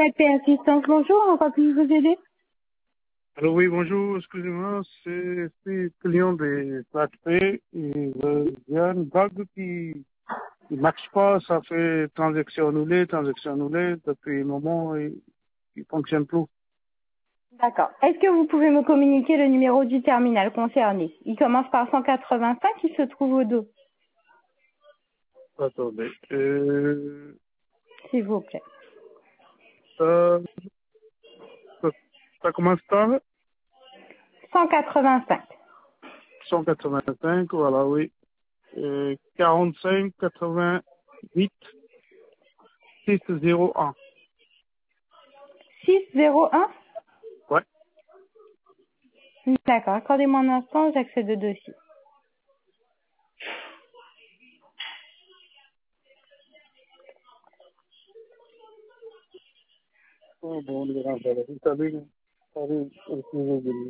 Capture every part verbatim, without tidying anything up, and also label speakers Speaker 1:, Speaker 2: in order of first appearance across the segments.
Speaker 1: A P Assistance, bonjour, on va puis vous aider?
Speaker 2: Alors oui, bonjour, excusez-moi, c'est c'est client de PlatPay et euh, il y a une bague qui ne marche pas, ça fait transaction annulée, transaction annulée, depuis un moment, il ne fonctionne plus.
Speaker 1: D'accord. Est-ce que vous pouvez me communiquer le numéro du terminal concerné? Il commence par cent quatre-vingt-cinq, il se trouve au dos,
Speaker 2: Attendez, euh,
Speaker 1: s'il vous plaît.
Speaker 2: ça, ça, ça commence par
Speaker 1: cent quatre-vingt-cinq.
Speaker 2: cent quatre-vingt-cinq, voilà, oui, euh, quarante-cinq quatre-vingt-huit six zéro un.
Speaker 1: six zéro un?
Speaker 2: Ouais.
Speaker 1: D'accord, accordez-moi un instant, j'accède au dossier.
Speaker 2: Oh, bon, les gens, vous savez, vous savez, excusez-moi.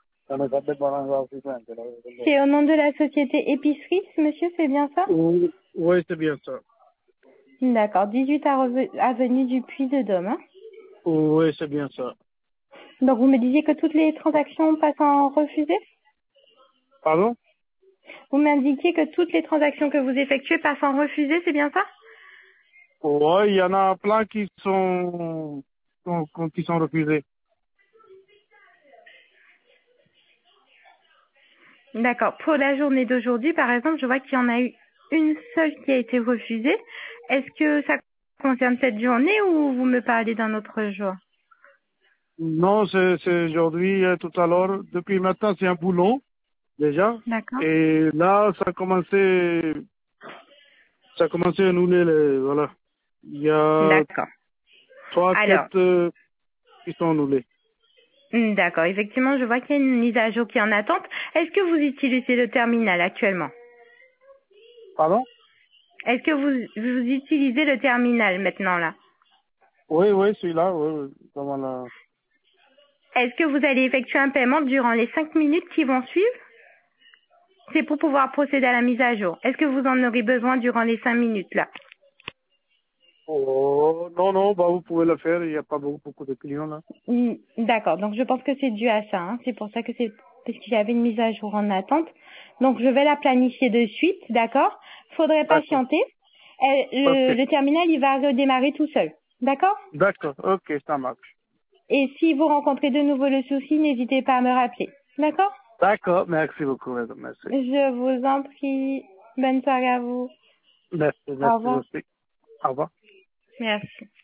Speaker 1: C'est au nom de la société Épicerie, monsieur, c'est bien ça?
Speaker 2: Oui, oui, c'est bien ça.
Speaker 1: D'accord, dix-huit arve- avenue du Puy de Dôme, hein.
Speaker 2: Oui, c'est bien ça.
Speaker 1: Donc vous me disiez que toutes les transactions passent en refusé?
Speaker 2: Pardon?
Speaker 1: Vous m'indiquiez que toutes les transactions que vous effectuez passent en refusé, c'est bien ça?
Speaker 2: Oui, il y en a plein qui sont, sont- qui sont refusés.
Speaker 1: D'accord. Pour la journée d'aujourd'hui, par exemple, je vois qu'il y en a eu une seule qui a été refusée. Est-ce que ça concerne cette journée ou vous me parlez d'un autre jour?
Speaker 2: Non, c'est c'est aujourd'hui, euh, tout à l'heure. Depuis maintenant, c'est un boulot, déjà.
Speaker 1: D'accord.
Speaker 2: Et là, ça a commencé, ça a commencé à annuler les, voilà. Il y a
Speaker 1: D'accord.
Speaker 2: trois,
Speaker 1: Alors,
Speaker 2: quatre euh, qui sont annulés.
Speaker 1: hmm, d'accord. Effectivement, je vois qu'il y a une mise à jour qui est en attente. Est-ce que vous utilisez le terminal actuellement?
Speaker 2: Pardon?
Speaker 1: Est-ce que vous, vous utilisez le terminal maintenant là?
Speaker 2: Oui, oui, celui-là, oui, oui. Comment là?
Speaker 1: Est-ce que vous allez effectuer un paiement durant les cinq minutes qui vont suivre? C'est pour pouvoir procéder à la mise à jour. Est-ce que vous en aurez besoin durant les cinq minutes là?
Speaker 2: Oh, non, non, bah, vous pouvez le faire, il n'y a pas beaucoup, beaucoup de clients là.
Speaker 1: Hmm, d'accord, donc je pense que c'est dû à ça, hein. C'est pour ça que c'est parce qu'il y avait une mise à jour en attente. Donc je vais la planifier de suite, d'accord? Faudrait
Speaker 2: D'accord.
Speaker 1: patienter. Et
Speaker 2: Ok.
Speaker 1: le, le terminal, il va redémarrer tout seul, d'accord?
Speaker 2: D'accord, ok, ça marche.
Speaker 1: Et si vous rencontrez de nouveau le souci, n'hésitez pas à me rappeler, d'accord?
Speaker 2: D'accord, merci beaucoup, madame, merci.
Speaker 1: Je vous en prie. Bonne soirée à vous.
Speaker 2: Merci,
Speaker 1: Au
Speaker 2: merci
Speaker 1: revoir.
Speaker 2: aussi. Au revoir.
Speaker 1: Merci.